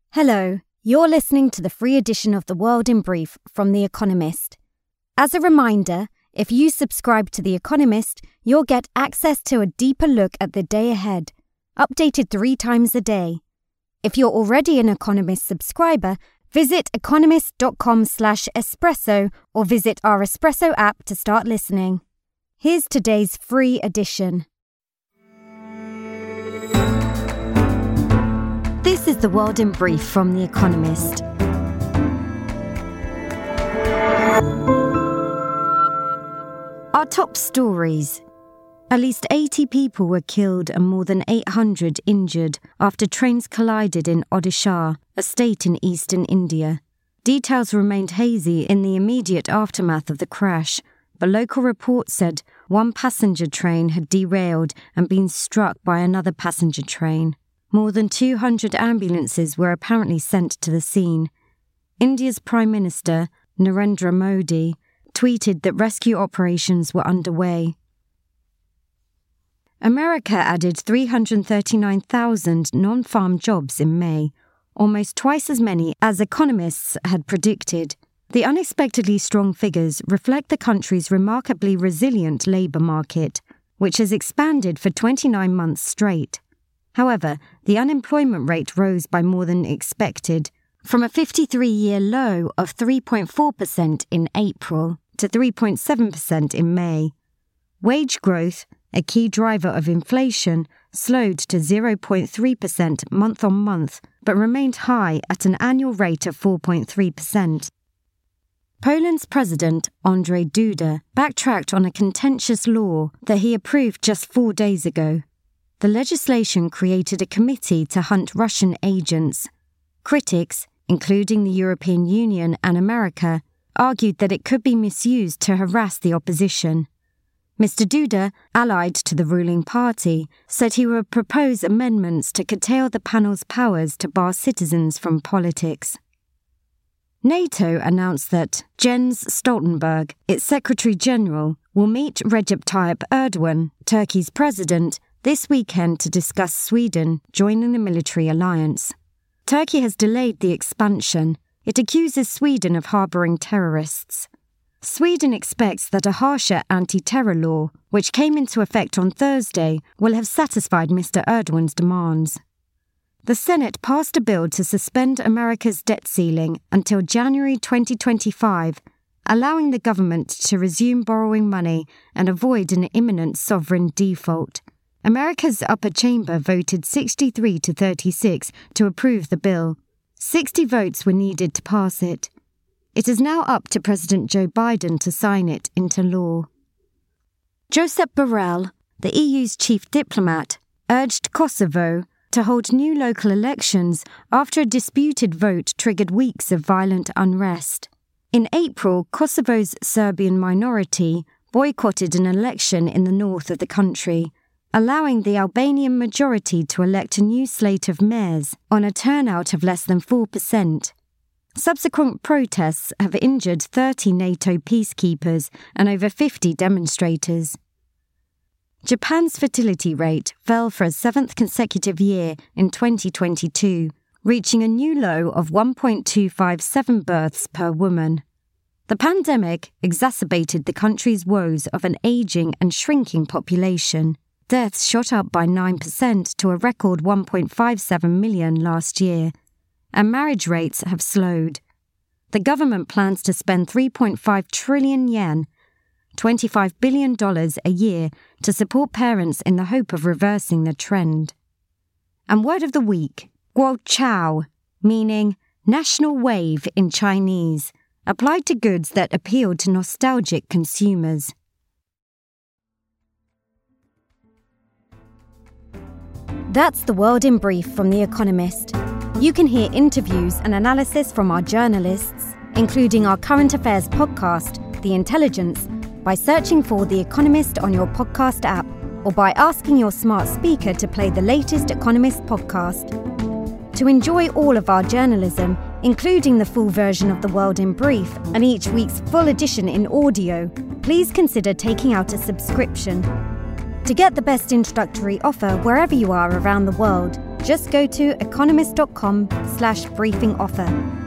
Hello, you're listening to the free edition of The World in Brief from The Economist. As a reminder, if you subscribe to The Economist, you'll get access to a deeper look at the day ahead, updated 3 times a day. If you're already an Economist subscriber, visit economist.com/espresso or visit our Espresso app to start listening. Here's today's free edition. This is The World in Brief from The Economist. Our top stories. At least 80 people were killed and more than 800 injured after trains collided in Odisha, a state in eastern India. Details remained hazy in the immediate aftermath of the crash, but local reports said one passenger train had derailed and been struck by another passenger train. More than 200 ambulances were apparently sent to the scene. India's Prime Minister, Narendra Modi, tweeted that rescue operations were underway. America added 339,000 non-farm jobs in May, almost twice as many as economists had predicted. The unexpectedly strong figures reflect the country's remarkably resilient labour market, which has expanded for 29 months straight. However, the unemployment rate rose by more than expected, from a 53-year low of 3.4% in April to 3.7% in May. Wage growth, a key driver of inflation, slowed to 0.3% month-on-month, but remained high at an annual rate of 4.3%. Poland's President, Andrzej Duda, backtracked on a contentious law that he approved just 4 days ago. The legislation created a committee to hunt Russian agents. Critics, including the European Union and America, argued that it could be misused to harass the opposition. Mr. Duda, allied to the ruling party, said he would propose amendments to curtail the panel's powers to bar citizens from politics. NATO announced that Jens Stoltenberg, its Secretary General, will meet Recep Tayyip Erdogan, Turkey's president, this weekend to discuss Sweden joining the military alliance. Turkey has delayed the expansion. It accuses Sweden of harbouring terrorists. Sweden expects that a harsher anti-terror law, which came into effect on Thursday, will have satisfied Mr. Erdogan's demands. The Senate passed a bill to suspend America's debt ceiling until January 2025, allowing the government to resume borrowing money and avoid an imminent sovereign default. America's upper chamber voted 63 to 36 to approve the bill. 60 votes were needed to pass it. It is now up to President Joe Biden to sign it into law. Josep Borrell, the EU's chief diplomat, urged Kosovo to hold new local elections after a disputed vote triggered weeks of violent unrest. In April, Kosovo's Serbian minority boycotted an election in the north of the country, allowing the Albanian majority to elect a new slate of mayors on a turnout of less than 4%. Subsequent protests have injured 30 NATO peacekeepers and over 50 demonstrators. Japan's fertility rate fell for a 7th consecutive year in 2022, reaching a new low of 1.257 births per woman. The pandemic exacerbated the country's woes of an ageing and shrinking population. Deaths shot up by 9% to a record 1.57 million last year, and marriage rates have slowed. The government plans to spend 3.5 trillion yen, $25 billion a year, to support parents in the hope of reversing the trend. And word of the week, Guo Chao, meaning national wave in Chinese, applied to goods that appealed to nostalgic consumers. That's The World in Brief from The Economist. You can hear interviews and analysis from our journalists, including our current affairs podcast, The Intelligence, by searching for The Economist on your podcast app or by asking your smart speaker to play the latest Economist podcast. To enjoy all of our journalism, including the full version of The World in Brief and each week's full edition in audio, please consider taking out a subscription. To get the best introductory offer wherever you are around the world, Just go to economist.com/briefing offer.